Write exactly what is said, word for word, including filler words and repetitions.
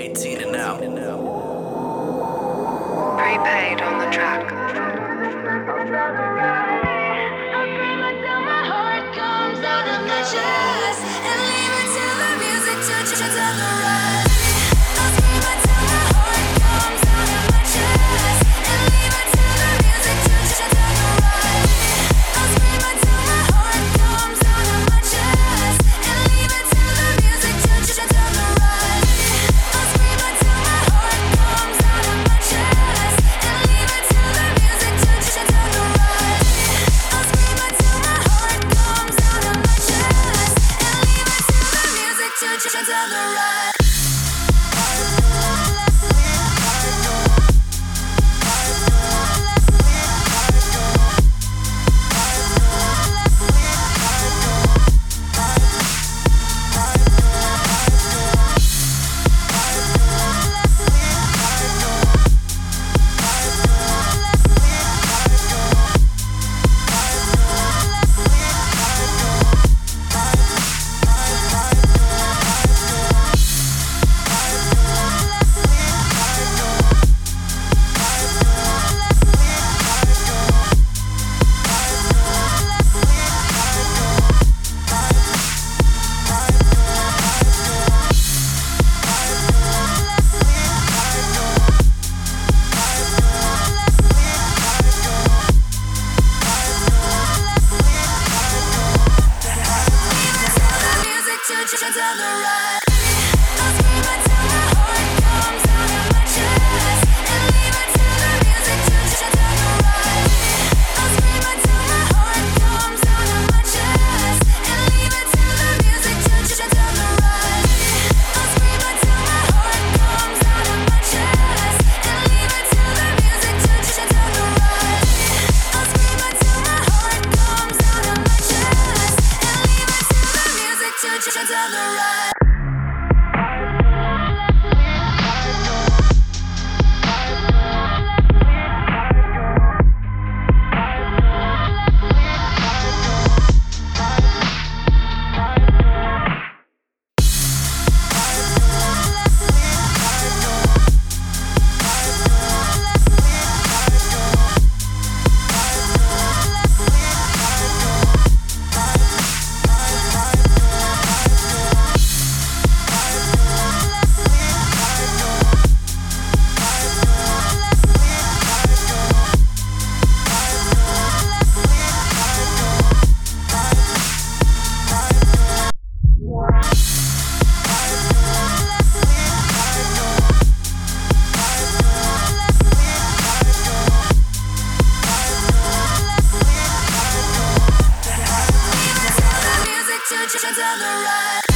eighteen and out. Prepaid on the track. Down the ride. Down the ride. I'll scream until my heart comes out of my chest and leave it to the music to shut down the ride. I'll scream until my heart comes out of my chest and leave it to the music to shut down the ride. I'll scream until my heart comes out of my chest and leave it to the music to shut down the ride. I'll scream until my heart comes out of my chest and leave it to the music to shut down the ride. Down the ride.